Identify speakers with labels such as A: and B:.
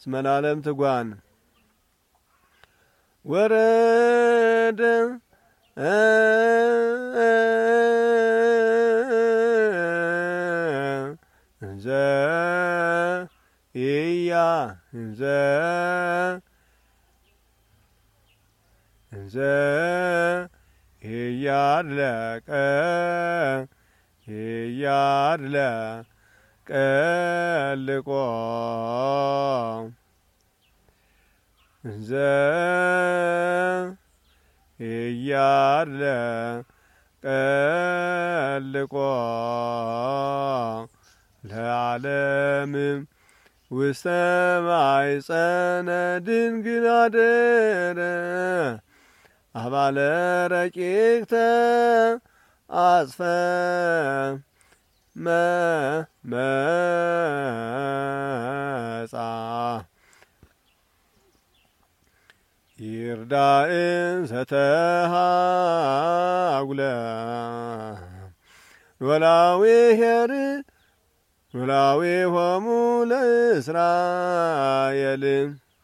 A: እስመ ለዓለም ትጓን ወረደ እንዘ ኢያድለቀ ልቆ እንዘ ኢያድለቀ ልቆ ለዓለም ውስተ ማኅፀነ ድንግል አደረ አባለ ረቂቅተ አጽፈ መጻ ይርዳእን ዘተሃጉለ ኖላዊ ኄር ኖላዊ ሆሙ ለእስራኤል